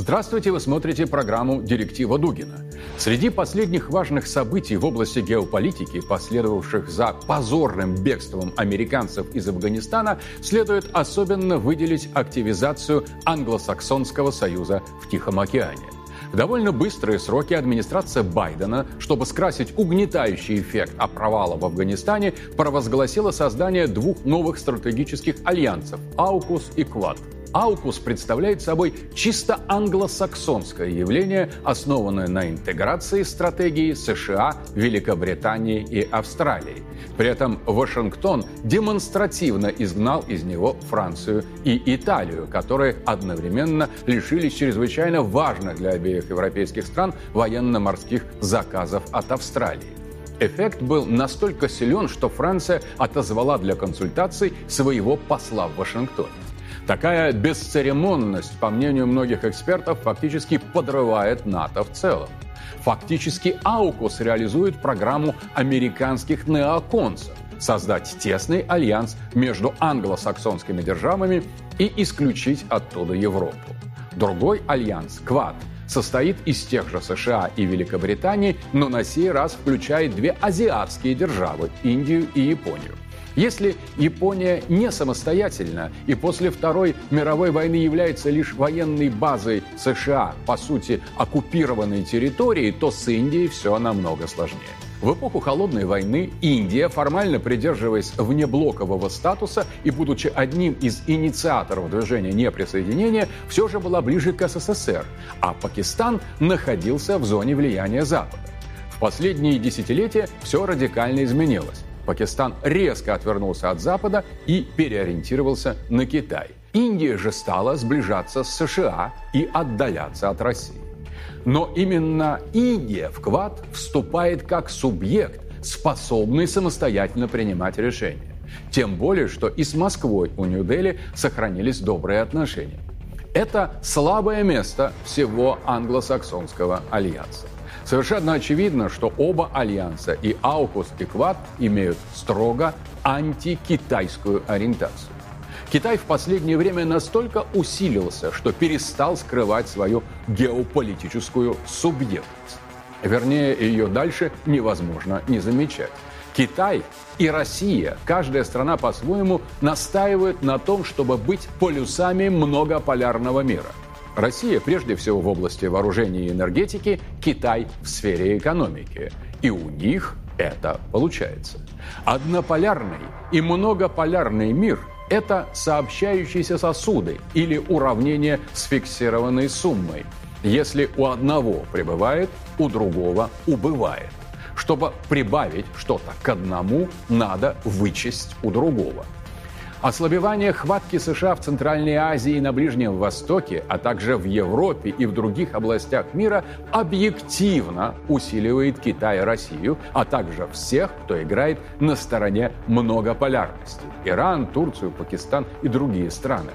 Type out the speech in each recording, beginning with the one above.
Здравствуйте, вы смотрите программу «Директива Дугина». Среди последних важных событий в области геополитики, последовавших за позорным бегством американцев из Афганистана, следует особенно выделить активизацию Англосаксонского союза в Тихом океане. В довольно быстрые сроки администрация Байдена, чтобы скрасить угнетающий эффект от провала в Афганистане, провозгласила создание двух новых стратегических альянсов – AUKUS и Quad. AUKUS представляет собой чисто англосаксонское явление, основанное на интеграции стратегии США, Великобритании и Австралии. При этом Вашингтон демонстративно изгнал из него Францию и Италию, которые одновременно лишились чрезвычайно важных для обеих европейских стран военно-морских заказов от Австралии. Эффект был настолько силен, что Франция отозвала для консультаций своего посла в Вашингтоне. Такая бесцеремонность, по мнению многих экспертов, фактически подрывает НАТО в целом. Фактически AUKUS реализует программу американских неоконцев – создать тесный альянс между англосаксонскими державами и исключить оттуда Европу. Другой альянс – Quad – состоит из тех же США и Великобритании, но на сей раз включает две азиатские державы – Индию и Японию. Если Япония не самостоятельна и после Второй мировой войны является лишь военной базой США, по сути, оккупированной территорией, то с Индией все намного сложнее. В эпоху Холодной войны Индия, формально придерживаясь внеблокового статуса и будучи одним из инициаторов движения неприсоединения, все же была ближе к СССР, а Пакистан находился в зоне влияния Запада. В последние десятилетия все радикально изменилось. Пакистан резко отвернулся от Запада и переориентировался на Китай. Индия же стала сближаться с США и отдаляться от России. Но именно Индия в Quad вступает как субъект, способный самостоятельно принимать решения. Тем более, что и с Москвой у Нью-Дели сохранились добрые отношения. Это слабое место всего англосаксонского альянса. Совершенно очевидно, что оба альянса, и AUKUS, и Quad, имеют строго антикитайскую ориентацию. Китай в последнее время настолько усилился, что перестал скрывать свою геополитическую субъектность. Вернее, ее дальше невозможно не замечать. Китай и Россия, каждая страна по-своему, настаивают на том, чтобы быть полюсами многополярного мира. Россия прежде всего в области вооружений и энергетики, Китай в сфере экономики. И у них это получается. Однополярный и многополярный мир – это сообщающиеся сосуды или уравнение с фиксированной суммой. Если у одного прибывает, у другого убывает. Чтобы прибавить что-то к одному, надо вычесть у другого. Ослабевание хватки США в Центральной Азии и на Ближнем Востоке, а также в Европе и в других областях мира объективно усиливает Китай и Россию, а также всех, кто играет на стороне многополярности – Иран, Турцию, Пакистан и другие страны.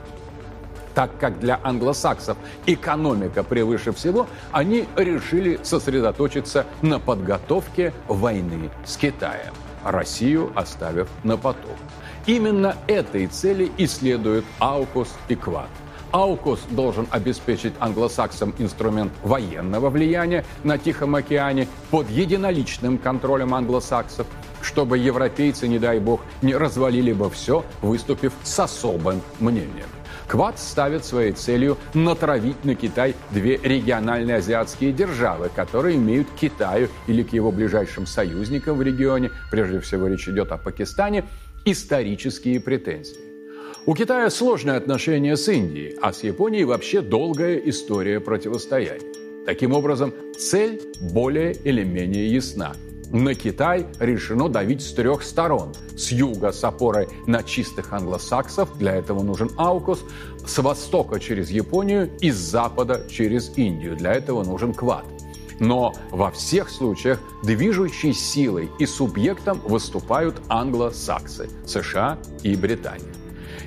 Так как для англосаксов экономика превыше всего, они решили сосредоточиться на подготовке войны с Китаем, Россию оставив на потом. Именно этой цели и следуют AUKUS и Quad. AUKUS должен обеспечить англосаксам инструмент военного влияния на Тихом океане под единоличным контролем англосаксов, чтобы европейцы, не дай бог, не развалили бы все, выступив с особым мнением. Quad ставит своей целью натравить на Китай две региональные азиатские державы, которые имеют к Китаю или к его ближайшим союзникам в регионе, прежде всего речь идет о Пакистане, исторические претензии. У Китая сложные отношения с Индией, а с Японией вообще долгая история противостояния. Таким образом, цель более или менее ясна. На Китай решено давить с трех сторон. С юга с опорой на чистых англосаксов, для этого нужен AUKUS, с востока через Японию и с запада через Индию, для этого нужен Quad. Но во всех случаях движущей силой и субъектом выступают англосаксы – США и Британия.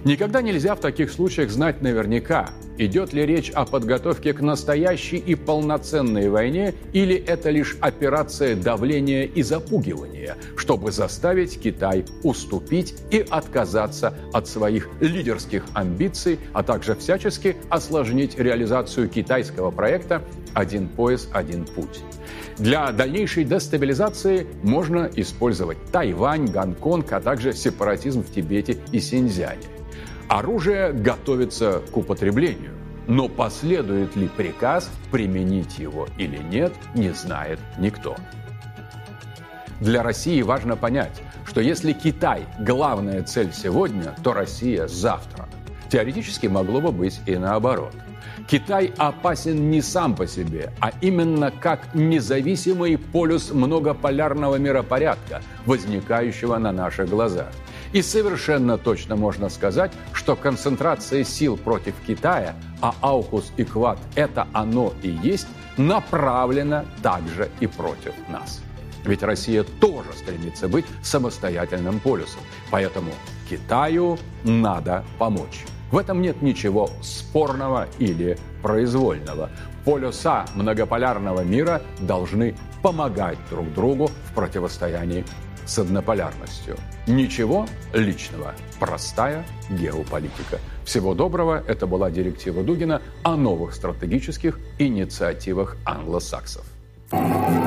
Никогда нельзя в таких случаях знать наверняка, идет ли речь о подготовке к настоящей и полноценной войне, или это лишь операция давления и запугивания, чтобы заставить Китай уступить и отказаться от своих лидерских амбиций, а также всячески осложнить реализацию китайского проекта «Один пояс, один путь». Для дальнейшей дестабилизации можно использовать Тайвань, Гонконг, а также сепаратизм в Тибете и Синьцзяне. Оружие готовится к употреблению, но последует ли приказ применить его или нет, не знает никто. Для России важно понять, что если Китай – главная цель сегодня, то Россия – завтра. Теоретически могло бы быть и наоборот. Китай опасен не сам по себе, а именно как независимый полюс многополярного миропорядка, возникающего на наших глазах. И совершенно точно можно сказать, что концентрация сил против Китая, а AUKUS и Quad – это оно и есть, направлена также и против нас. Ведь Россия тоже стремится быть самостоятельным полюсом, поэтому Китаю надо помочь. В этом нет ничего спорного или произвольного. Полюса многополярного мира должны помогать друг другу в противостоянии с однополярностью. Ничего личного. Простая геополитика. Всего доброго. Это была директива Дугина о новых стратегических инициативах англосаксов.